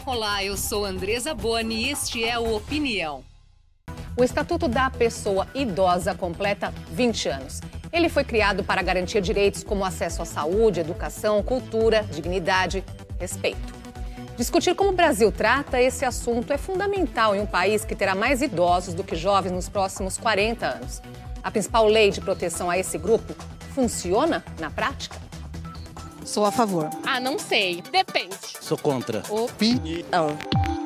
Olá, eu sou Andresa Boni e este é o Opinião. O Estatuto da Pessoa Idosa completa 20 anos. Ele foi criado para garantir direitos como acesso à saúde, educação, cultura, dignidade, respeito. Discutir como o Brasil trata esse assunto é fundamental em um país que terá mais idosos do que jovens nos próximos 40 anos. A principal lei de proteção a esse grupo funciona na prática? Sou a favor. Não sei. Depende. Sou contra. Opinião.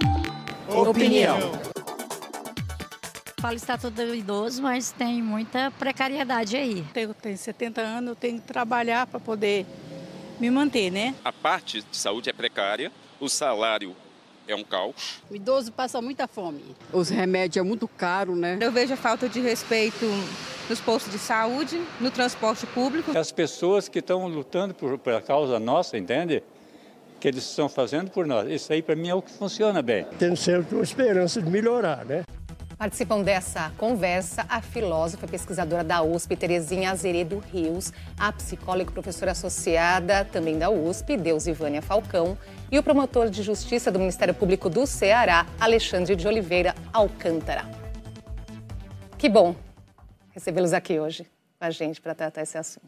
Falo Estatuto do Idoso, mas tem muita precariedade aí. Eu tenho 70 anos, eu tenho que trabalhar para poder me manter, né? A parte de saúde é precária, o salário é um caos. O idoso passa muita fome. Os remédios é muito caro, né? Eu vejo a falta de respeito nos postos de saúde, no transporte público. As pessoas que estão lutando por causa nossa, entende? Que eles estão fazendo por nós. Isso aí, para mim, é o que funciona bem. Tendo sempre uma esperança de melhorar, né? Participam dessa conversa a filósofa e pesquisadora da USP, Terezinha Azeredo Rios, a psicóloga e professora associada também da USP, Deusivânia Falcão, e o promotor de justiça do Ministério Público do Ceará, Alexandre de Oliveira Alcântara. Que bom recebê-los aqui hoje com a gente para tratar esse assunto.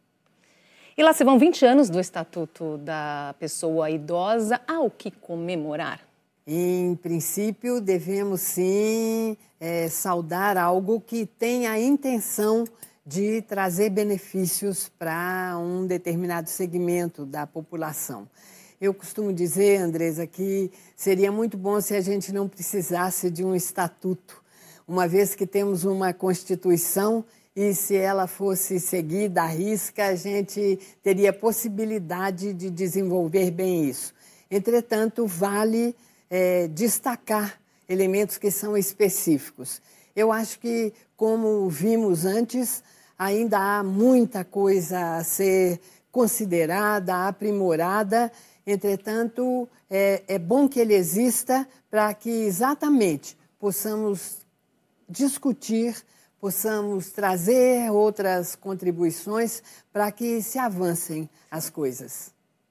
E lá se vão 20 anos do Estatuto da Pessoa Idosa. Há o que comemorar? Em princípio, devemos sim saudar algo que tem a intenção de trazer benefícios para um determinado segmento da população. Eu costumo dizer, Andresa, que seria muito bom se a gente não precisasse de um estatuto, uma vez que temos uma Constituição e se ela fosse seguida à risca, a gente teria possibilidade de desenvolver bem isso. Entretanto, vale destacar elementos que são específicos. Eu acho que, como vimos antes, ainda há muita coisa a ser considerada, aprimorada. Entretanto, é bom que ele exista para que exatamente possamos discutir, possamos trazer outras contribuições para que se avancem as coisas.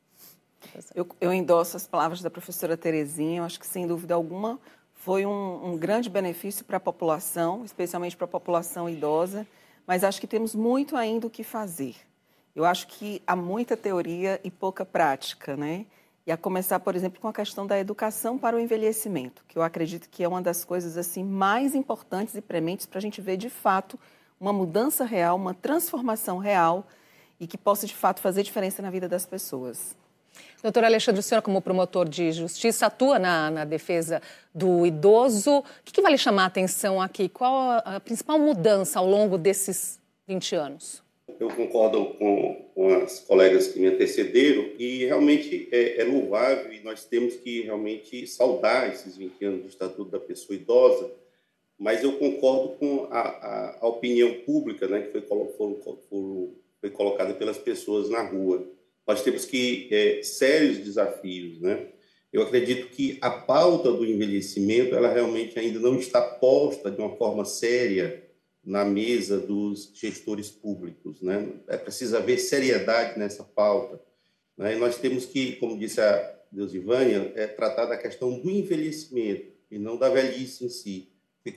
Eu endosso as palavras da professora Terezinha. Eu acho que, sem dúvida alguma, foi um grande benefício para a população, especialmente para a população idosa, mas acho que temos muito ainda o que fazer. Eu acho que há muita teoria e pouca prática, né? E a começar, por exemplo, com a questão da educação para o envelhecimento, que eu acredito que é uma das coisas assim, mais importantes e prementes para a gente ver, de fato, uma mudança real, uma transformação real e que possa, de fato, fazer diferença na vida das pessoas. Doutor Alexandre, o senhor, como promotor de justiça, atua na defesa do idoso. O que vale chamar a atenção aqui? Qual a principal mudança ao longo desses 20 anos? Eu concordo com as colegas que me antecederam e realmente é louvável e nós temos que realmente saudar esses 20 anos do Estatuto da Pessoa Idosa, mas eu concordo com a opinião pública, né, que foi colocada pelas pessoas na rua. Nós temos sérios desafios, né? Eu acredito que a pauta do envelhecimento, ela realmente ainda não está posta de uma forma séria na mesa dos gestores públicos, né? É preciso haver seriedade nessa pauta, né? E nós temos que, como disse a Deusivânia, tratar da questão do envelhecimento e não da velhice em si. Porque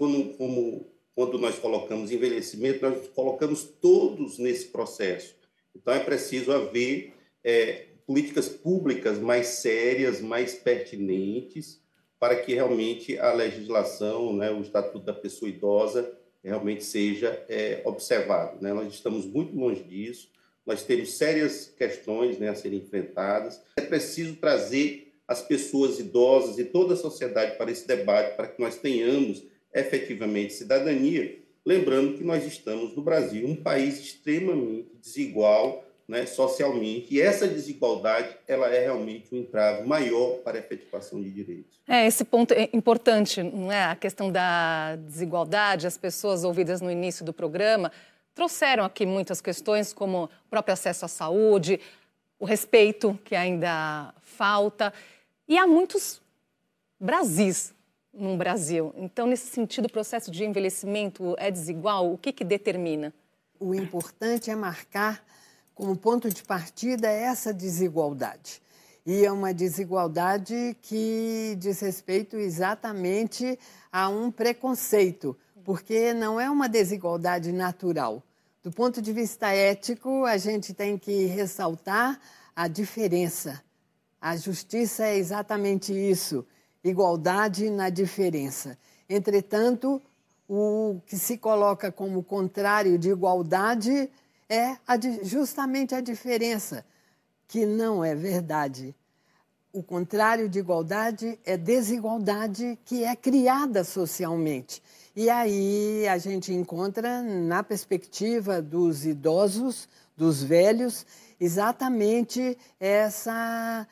quando nós colocamos envelhecimento, nós colocamos todos nesse processo. Então, é preciso haver políticas públicas mais sérias, mais pertinentes, para que realmente a legislação, né, o Estatuto da Pessoa Idosa, realmente seja observado, né? Nós estamos muito longe disso, nós temos sérias questões, né, a serem enfrentadas. É preciso trazer as pessoas idosas e toda a sociedade para esse debate, para que nós tenhamos efetivamente cidadania. Lembrando que nós estamos no Brasil, um país extremamente desigual, né, socialmente, e essa desigualdade ela é realmente um entrave maior para a efetivação de direitos. Esse ponto é importante, não é? A questão da desigualdade, as pessoas ouvidas no início do programa trouxeram aqui muitas questões, como o próprio acesso à saúde, o respeito que ainda falta, e há muitos Brasis no Brasil. Então, nesse sentido, o processo de envelhecimento é desigual? O que determina? O importante é marcar como ponto de partida essa desigualdade. E é uma desigualdade que diz respeito exatamente a um preconceito, porque não é uma desigualdade natural. Do ponto de vista ético, a gente tem que ressaltar a diferença. A justiça é exatamente isso, igualdade na diferença. Entretanto, o que se coloca como contrário de igualdade é justamente a diferença, que não é verdade. O contrário de igualdade é desigualdade que é criada socialmente. E aí a gente encontra, na perspectiva dos idosos, dos velhos, exatamente essa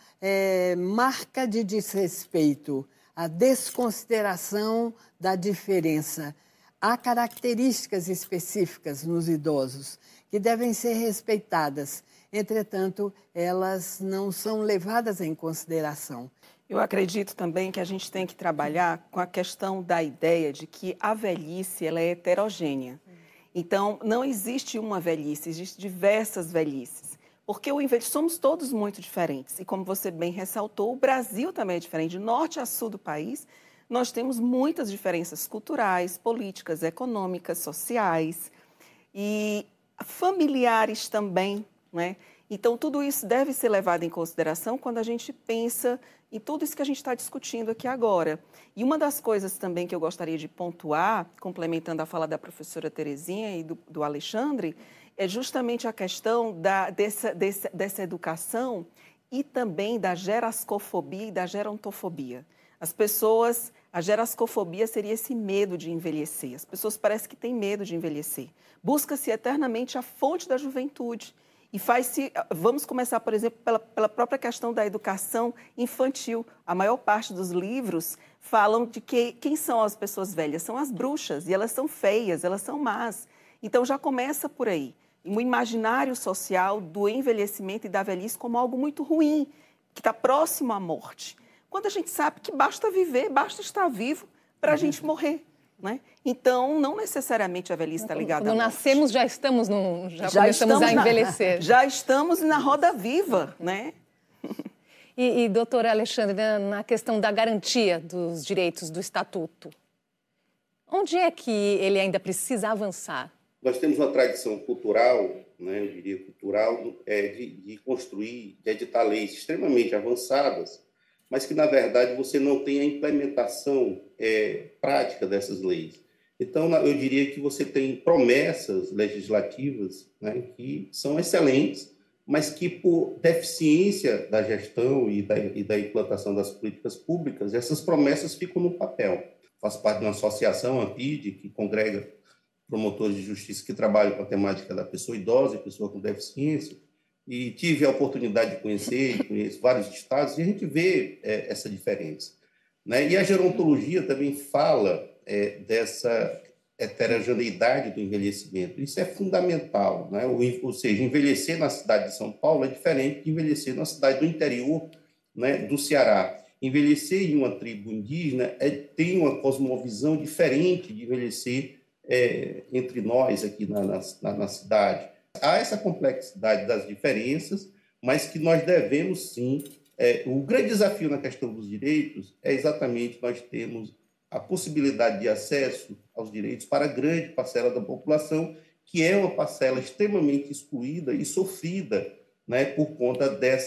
marca de desrespeito, a desconsideração da diferença. Há características específicas nos idosos que devem ser respeitadas. Entretanto, elas não são levadas em consideração. Eu acredito também que a gente tem que trabalhar com a questão da ideia de que a velhice ela é heterogênea. Então, não existe uma velhice, existem diversas velhices. Porque somos todos muito diferentes. E como você bem ressaltou, o Brasil também é diferente. De norte a sul do país, nós temos muitas diferenças culturais, políticas, econômicas, sociais e familiares também, né? Então, tudo isso deve ser levado em consideração quando a gente pensa em tudo isso que a gente está discutindo aqui agora. E uma das coisas também que eu gostaria de pontuar, complementando a fala da professora Terezinha e do Alexandre, é justamente a questão dessa educação e também da gerascofobia e da gerontofobia. As pessoas, a gerascofobia seria esse medo de envelhecer. As pessoas parecem que têm medo de envelhecer. Busca-se eternamente a fonte da juventude. E vamos começar, por exemplo, pela própria questão da educação infantil. A maior parte dos livros falam de quem são as pessoas velhas? São as bruxas, e elas são feias, elas são más. Então, já começa por aí. O imaginário social do envelhecimento e da velhice como algo muito ruim, que está próximo à morte. Quando a gente sabe que basta viver, basta estar vivo para a gente morrer. Né? Então, não necessariamente a velhice está ligada à morte. Quando nascemos, já começamos a envelhecer. Já estamos na roda viva, né? E doutor Alexandre, na questão da garantia dos direitos do Estatuto, onde é que ele ainda precisa avançar? Nós temos uma tradição cultural, né, eu diria cultural, de construir, de editar leis extremamente avançadas, mas que, na verdade, você não tem a implementação prática dessas leis. Então, eu diria que você tem promessas legislativas, né, que são excelentes, mas que, por deficiência da gestão e da implantação das políticas públicas, essas promessas ficam no papel. Faço parte de uma associação, a PID, que congrega promotores de justiça que trabalham com a temática da pessoa idosa e pessoa com deficiência, e tive a oportunidade de conheço vários estados, e a gente vê essa diferença. Né? E a gerontologia também fala dessa heterogeneidade do envelhecimento. Isso é fundamental. Né? Ou seja, envelhecer na cidade de São Paulo é diferente de envelhecer na cidade do interior, né, do Ceará. Envelhecer em uma tribo indígena tem uma cosmovisão diferente de envelhecer entre nós aqui na cidade. Há essa complexidade das diferenças, mas que nós devemos, sim... o grande desafio na questão dos direitos é exatamente nós termos a possibilidade de acesso aos direitos para a grande parcela da população, que é uma parcela extremamente excluída e sofrida, né, por conta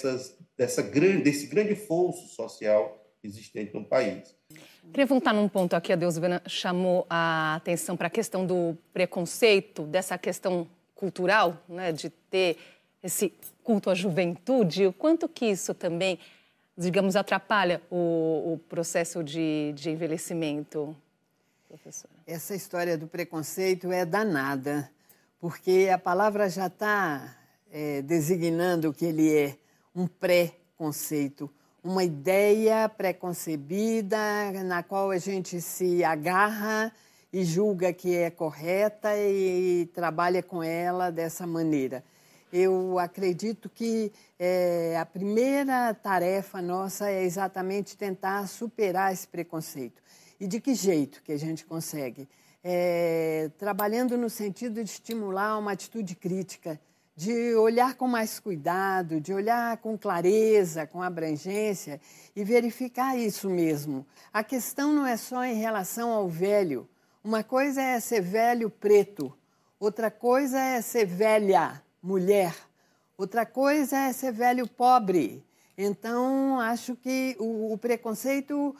desse grande fosso social existente no país. Queria voltar num ponto aqui, a Deusivana chamou a atenção para a questão do preconceito, dessa questão cultural, né, de ter esse culto à juventude, o quanto que isso também, digamos, atrapalha o processo de envelhecimento, professora? Essa história do preconceito é danada, porque a palavra já está designando que ele é um pré-conceito, uma ideia pré-concebida na qual a gente se agarra e julga que é correta e trabalha com ela dessa maneira. Eu acredito que a primeira tarefa nossa é exatamente tentar superar esse preconceito. E de que jeito que a gente consegue? Trabalhando no sentido de estimular uma atitude crítica, de olhar com mais cuidado, de olhar com clareza, com abrangência e verificar isso mesmo. A questão não é só em relação ao velho. Uma coisa é ser velho preto, outra coisa é ser velha mulher, outra coisa é ser velho pobre. Então, acho que o preconceito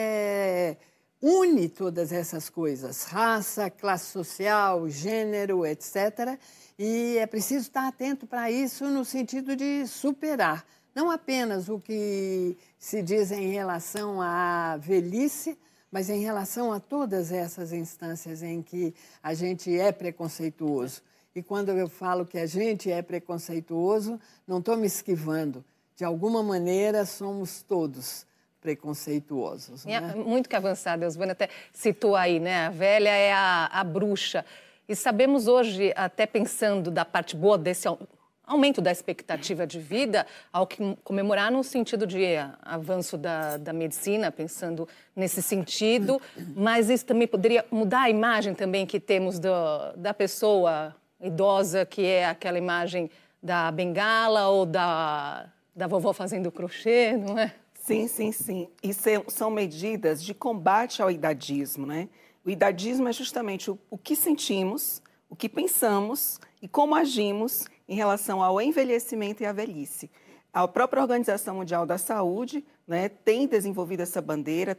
une todas essas coisas, raça, classe social, gênero, etc., e é preciso estar atento para isso no sentido de superar, não apenas o que se diz em relação à velhice, mas em relação a todas essas instâncias em que a gente é preconceituoso. E quando eu falo que a gente é preconceituoso, não estou me esquivando. De alguma maneira, somos todos preconceituosos. Né? Muito que avançada, a Silvânia até citou aí, né? A velha é a bruxa. E sabemos hoje, até pensando da parte boa desse aumento da expectativa de vida, ao que comemorar no sentido de avanço da medicina, pensando nesse sentido, mas isso também poderia mudar a imagem também que temos da pessoa idosa, que é aquela imagem da bengala ou da vovó fazendo crochê, não é? Sim, sim, sim. E são medidas de combate ao idadismo, né? O idadismo é justamente o que sentimos, o que pensamos e como agimos em relação ao envelhecimento e à velhice. A própria Organização Mundial da Saúde, né, tem desenvolvido essa bandeira,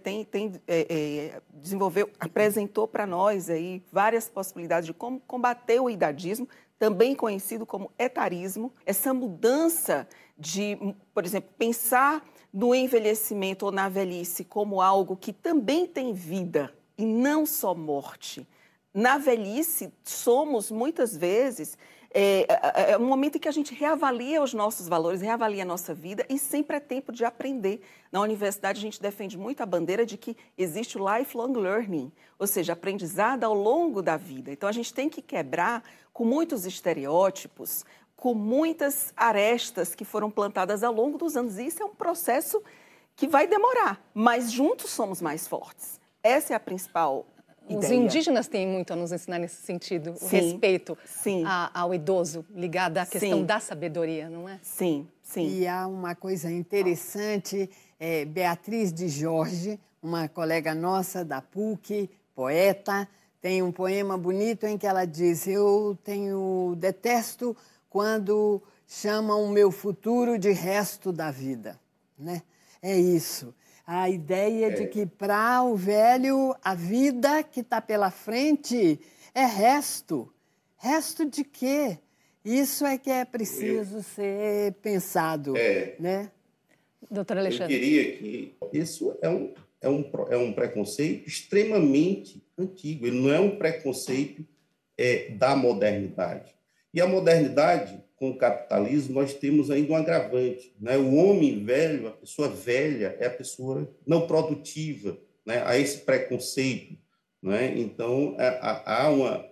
apresentou para nós aí várias possibilidades de como combater o idadismo, também conhecido como etarismo. Essa mudança de, por exemplo, pensar no envelhecimento ou na velhice como algo que também tem vida e não só morte. Na velhice, somos, muitas vezes, é um momento em que a gente reavalia os nossos valores, reavalia a nossa vida e sempre é tempo de aprender. Na universidade, a gente defende muito a bandeira de que existe o lifelong learning, ou seja, aprendizado ao longo da vida. Então, a gente tem que quebrar com muitos estereótipos, com muitas arestas que foram plantadas ao longo dos anos. E isso é um processo que vai demorar, mas juntos somos mais fortes. Essa é a principal ideia. Os indígenas têm muito a nos ensinar nesse sentido, o respeito ao idoso, ligado à questão da sabedoria, não é? Sim, sim. E há uma coisa interessante, Beatriz de Jorge, uma colega nossa da PUC, poeta, tem um poema bonito em que ela diz: eu detesto quando chamam o meu futuro de resto da vida, né? É isso. A ideia de que para o velho a vida que está pela frente é resto. Resto de quê? Isso é que é preciso ser pensado, né? Doutor Alexandre. Eu diria que isso é um preconceito extremamente antigo. Ele não é um preconceito da modernidade. E a modernidade, com o capitalismo, nós temos ainda um agravante, né? O homem velho, a pessoa velha, é a pessoa não produtiva, né? Há esse preconceito, né? Então, há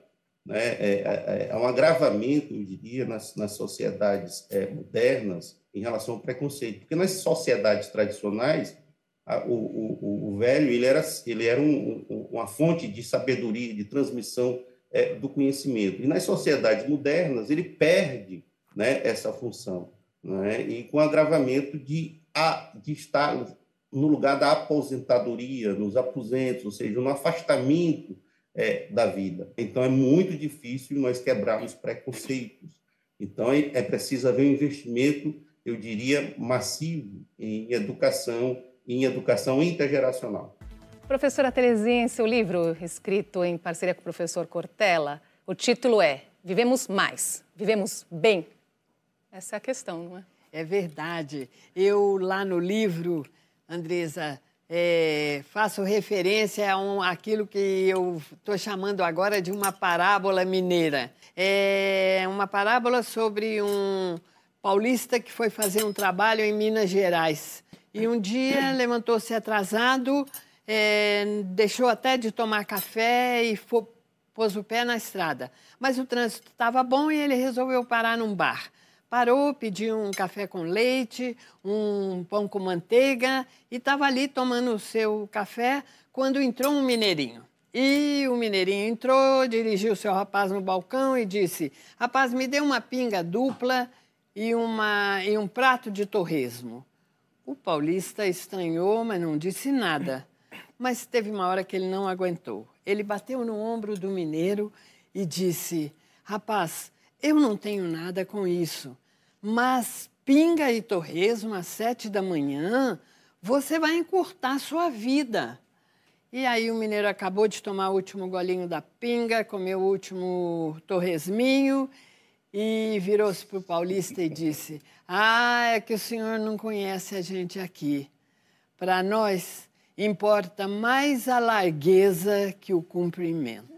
um agravamento, eu diria, nas sociedades modernas em relação ao preconceito. Porque nas sociedades tradicionais, o velho ele era uma fonte de sabedoria, de transmissão do conhecimento. E nas sociedades modernas, ele perde, né, essa função, né? E com agravamento de estar no lugar da aposentadoria, nos aposentos, ou seja, no afastamento da vida. Então, é muito difícil nós quebrarmos preconceitos. Então, é preciso haver um investimento, eu diria, massivo em educação intergeracional. Professora Terezinha, em seu livro, escrito em parceria com o professor Cortella, o título é Vivemos Mais, Vivemos Bem. Essa é a questão, não é? É verdade. Eu, lá no livro, Andresa, faço referência àquilo que eu estou chamando agora de uma parábola mineira. É uma parábola sobre um paulista que foi fazer um trabalho em Minas Gerais. E um dia levantou-se atrasado, deixou até de tomar café e pôs o pé na estrada. Mas o trânsito estava bom e ele resolveu parar num bar. Parou, pediu um café com leite, um pão com manteiga e estava ali tomando o seu café quando entrou um mineirinho. E o mineirinho entrou, dirigiu o seu rapaz no balcão e disse: rapaz, me dê uma pinga dupla e um prato de torresmo. O paulista estranhou, mas não disse nada. Mas teve uma hora que ele não aguentou. Ele bateu no ombro do mineiro e disse: rapaz, eu não tenho nada com isso, mas pinga e torresmo às 7 da manhã, você vai encurtar sua vida. E aí o mineiro acabou de tomar o último golinho da pinga, comeu o último torresminho e virou-se para o paulista e disse: ah, é que o senhor não conhece a gente aqui. Para nós, importa mais a largueza que o cumprimento.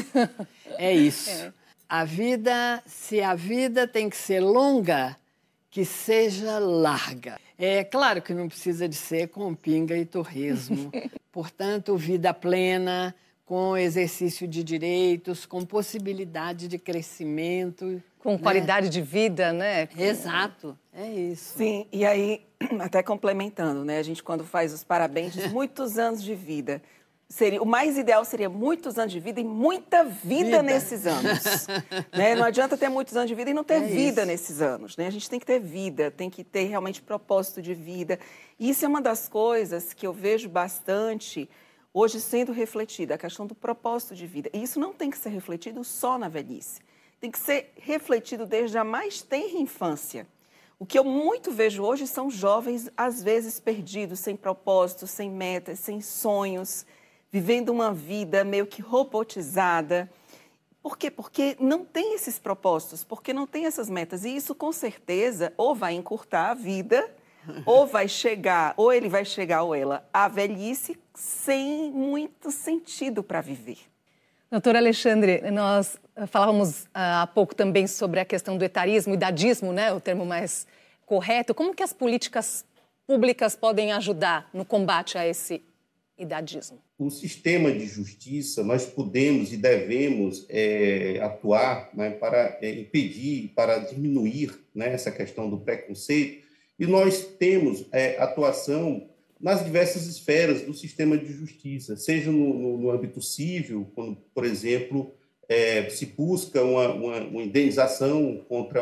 É isso. A vida, se a vida tem que ser longa, que seja larga. É claro que não precisa de ser com pinga e torresmo. Portanto, vida plena, com exercício de direitos, com possibilidade de crescimento. Com qualidade de vida, né? Exato, é isso. Sim, e aí, até complementando, né? A gente, quando faz os parabéns, diz muitos anos de vida. O mais ideal seria muitos anos de vida e muita vida nesses anos. Né? Não adianta ter muitos anos de vida e não ter vida nesses anos. Né? A gente tem que ter vida, tem que ter realmente propósito de vida. E isso é uma das coisas que eu vejo bastante hoje sendo refletida, a questão do propósito de vida. E isso não tem que ser refletido só na velhice. Tem que ser refletido desde a mais tenra infância. O que eu muito vejo hoje são jovens, às vezes, perdidos, sem propósito, sem metas, sem sonhos, vivendo uma vida meio que robotizada. Por quê? Porque não tem esses propósitos, porque não tem essas metas. E isso, com certeza, ou vai encurtar a vida, ou vai chegar, ou ele vai chegar, ou ela, à velhice, sem muito sentido para viver. Doutor Alexandre, nós falávamos há pouco também sobre a questão do etarismo, idadismo, né? O termo mais correto. Como que as políticas públicas podem ajudar no combate a esse idadismo? O sistema de justiça, nós podemos e devemos atuar, né, para impedir, para diminuir, né, essa questão do preconceito. E nós temos atuação nas diversas esferas do sistema de justiça, seja no âmbito civil, quando, por exemplo, se busca uma indenização contra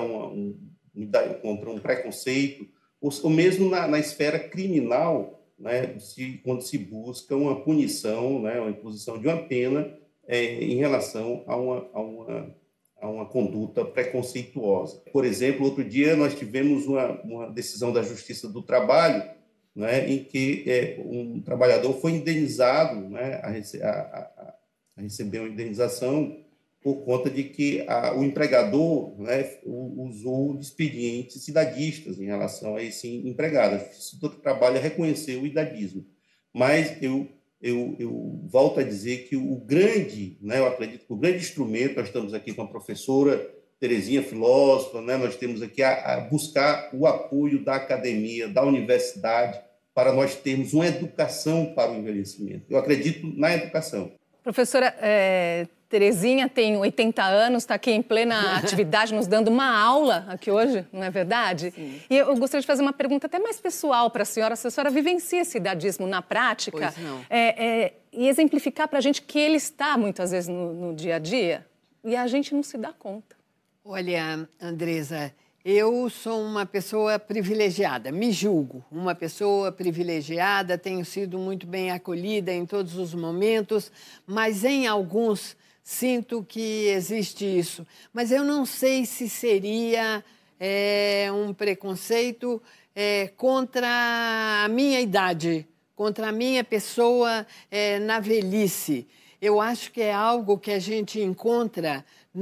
um preconceito, ou mesmo na esfera criminal, né, quando se busca uma punição, né, uma imposição de uma pena em relação a uma conduta preconceituosa. Por exemplo, outro dia nós tivemos uma decisão da Justiça do Trabalho, né, em que um trabalhador foi indenizado, né, a receber uma indenização por conta de que o empregador, né, usou de expedientes idadistas em relação a esse empregado. A Justiça do Trabalho reconheceu o idadismo. Mas eu volto a dizer que eu acredito que o grande instrumento, nós estamos aqui com a professora Terezinha, filósofa, né, nós temos aqui a buscar o apoio da academia, da universidade, para nós termos uma educação para o envelhecimento. Eu acredito na educação. Professora, Terezinha tem 80 anos, está aqui em plena atividade, nos dando uma aula aqui hoje, não é verdade? Sim. E eu gostaria de fazer uma pergunta até mais pessoal para a senhora. Se a senhora vivencia esse idadismo na prática, pois não. E exemplificar para a gente que ele está, muitas vezes, no dia a dia, e a gente não se dá conta. Olha, Andresa, eu sou uma pessoa privilegiada, me julgo uma pessoa privilegiada, tenho sido muito bem acolhida em todos os momentos, mas em alguns sinto que existe isso. Mas eu não sei se seria um preconceito contra a minha idade, contra a minha pessoa na velhice. Eu acho que é algo que a gente encontra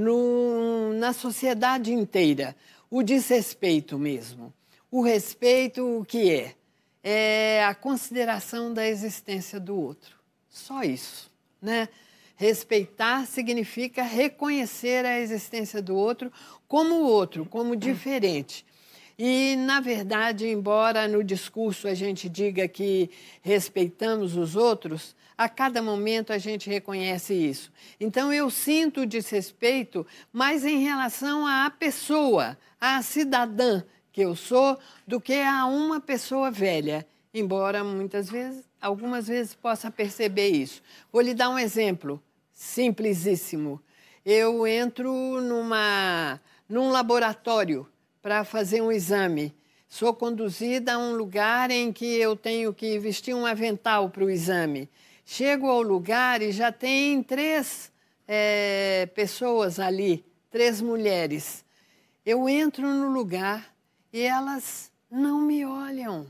na sociedade inteira. O desrespeito mesmo. O respeito, o que é? É a consideração da existência do outro. Só isso, né? Respeitar significa reconhecer a existência do outro, como diferente. E, na verdade, embora no discurso a gente diga que respeitamos os outros, a cada momento a gente reconhece isso. Então, eu sinto desrespeito mais em relação à pessoa, à cidadã que eu sou, do que a uma pessoa velha. embora algumas vezes possa perceber isso. Vou lhe dar um exemplo simplesíssimo. Eu entro num laboratório para fazer um exame. Sou conduzida a um lugar em que eu tenho que vestir um avental para o exame. Chego ao lugar e já tem 3 pessoas ali, 3 mulheres. Eu entro no lugar e elas não me olham.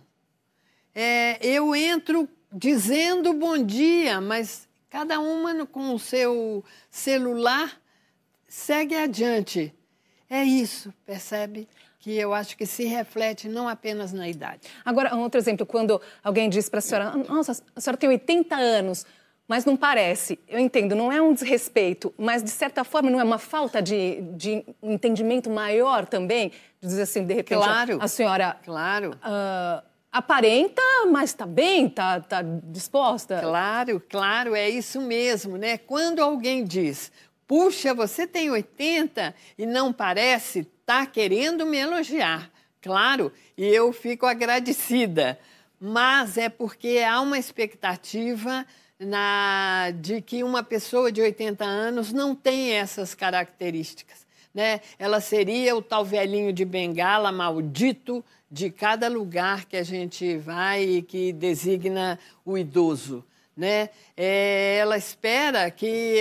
Eu entro dizendo bom dia, mas cada uma com o seu celular segue adiante. É isso, percebe? Que eu acho que se reflete não apenas na idade. Agora, um outro exemplo, quando alguém diz para a senhora, nossa, a senhora tem 80 anos, mas não parece. Eu entendo, não é um desrespeito, mas de certa forma não é uma falta de entendimento maior também? De dizer assim, de repente, claro, a senhora... Claro. Aparenta, mas está bem, está disposta? Claro, é isso mesmo, né? Quando alguém diz, puxa, você tem 80 e não parece, está querendo me elogiar. Claro, e eu fico agradecida. Mas é porque há uma expectativa de que uma pessoa de 80 anos não tem essas características, né? Ela seria o tal velhinho de bengala maldito de cada lugar que a gente vai e que designa o idoso, né? Ela espera que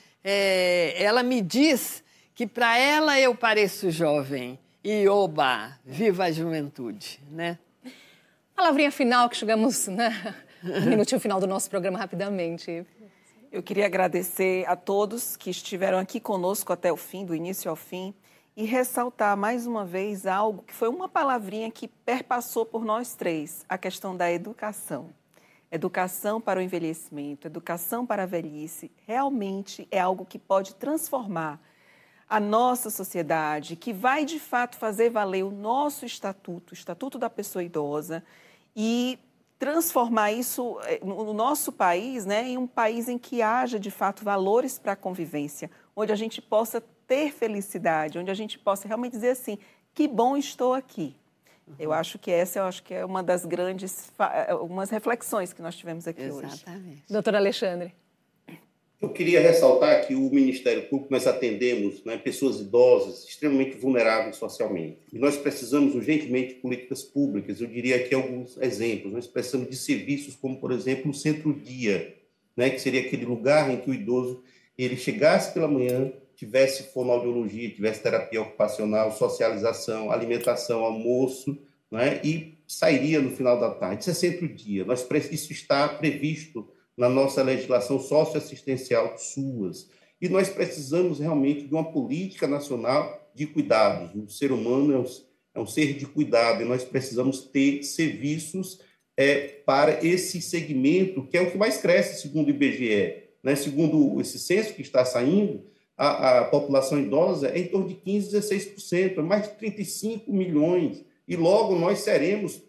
ela me diz que para ela eu pareço jovem. E oba, viva a juventude, né? Palavrinha final, que chegamos, né, no minutinho final do nosso programa rapidamente. Eu queria agradecer a todos que estiveram aqui conosco até o fim, do início ao fim, e ressaltar mais uma vez algo que foi uma palavrinha que perpassou por nós 3, a questão da educação. Educação para o envelhecimento, educação para a velhice, realmente é algo que pode transformar a nossa sociedade, que vai de fato fazer valer o nosso estatuto, o Estatuto da Pessoa Idosa, e transformar isso no nosso país, né, em um país em que haja de fato valores para a convivência, onde a gente possa ter felicidade, onde a gente possa realmente dizer assim, que bom estou aqui. Eu acho que essa é uma das grandes umas reflexões que nós tivemos aqui hoje. Exatamente. Doutor Alexandre. Eu queria ressaltar que o Ministério Público, nós atendemos, né, pessoas idosas extremamente vulneráveis socialmente. E nós precisamos urgentemente de políticas públicas. Eu diria aqui alguns exemplos. Nós precisamos de serviços como, por exemplo, o Centro-Dia, né, que seria aquele lugar em que o idoso ele chegasse pela manhã, tivesse fonoaudiologia, tivesse terapia ocupacional, socialização, alimentação, almoço, né, e sairia no final da tarde. Isso é Centro-Dia. Isso está previsto na nossa legislação socioassistencial SUAS. E nós precisamos realmente de uma política nacional de cuidados. O ser humano é um ser de cuidado e nós precisamos ter serviços para esse segmento, que é o que mais cresce, segundo o IBGE. Né? Segundo esse censo que está saindo, a população idosa é em torno de 15%, 16%, é mais de 35 milhões. E logo nós seremos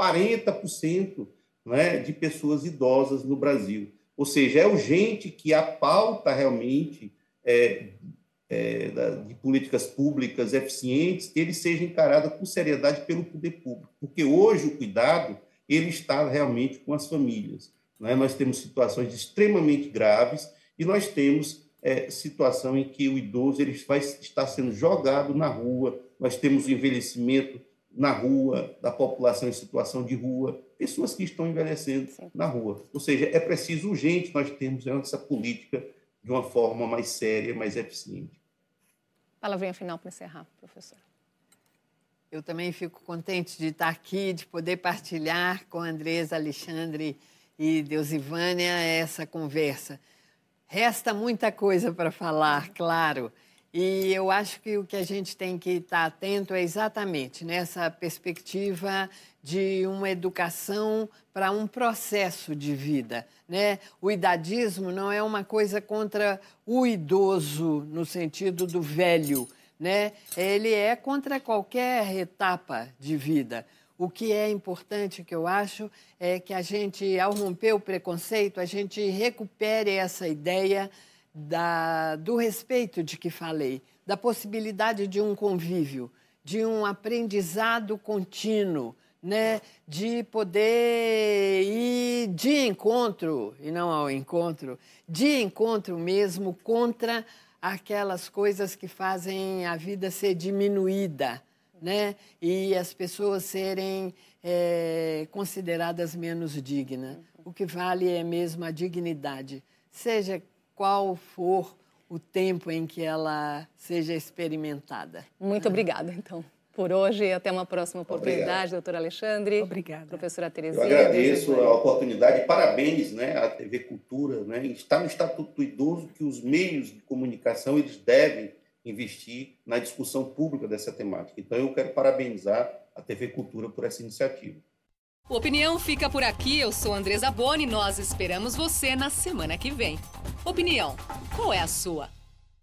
40%. Né, de pessoas idosas no Brasil. Ou seja, é urgente que a pauta realmente de políticas públicas eficientes, ele seja encarada com seriedade pelo poder público, porque hoje o cuidado ele está realmente com as famílias. Né? Nós temos situações extremamente graves e nós temos situação em que o idoso ele vai estar sendo jogado na rua, nós temos o envelhecimento na rua, da população em situação de rua, pessoas que estão envelhecendo na rua. Ou seja, é preciso urgente nós termos essa política de uma forma mais séria, mais eficiente. Palavrinha final para encerrar, professora. Eu também fico contente de estar aqui, de poder partilhar com a Andresa, Alexandre e Deusivânia essa conversa. Resta muita coisa para falar, claro. E eu acho que o que a gente tem que estar atento é exatamente nessa perspectiva de uma educação para um processo de vida, né? O idadismo não é uma coisa contra o idoso no sentido do velho, né? Ele é contra qualquer etapa de vida. O que é importante, que eu acho, é que a gente, ao romper o preconceito, a gente recupere essa ideia do respeito de que falei, da possibilidade de um convívio, de um aprendizado contínuo, né, de poder ir de encontro, e não ao encontro, de encontro mesmo contra aquelas coisas que fazem a vida ser diminuída, né, e as pessoas serem consideradas menos dignas. O que vale é mesmo a dignidade, seja qual for o tempo em que ela seja experimentada. Muito obrigada, então, por hoje e até uma próxima oportunidade, Obrigado. doutor Alexandre. Obrigada. Professora Terezinha. Eu agradeço a oportunidade, parabéns, né, à TV Cultura, né, está no Estatuto do Idoso que os meios de comunicação eles devem investir na discussão pública dessa temática. Então, eu quero parabenizar a TV Cultura por essa iniciativa. O Opinião fica por aqui. Eu sou Andresa Boni. Nós esperamos você na semana que vem. Opinião, qual é a sua?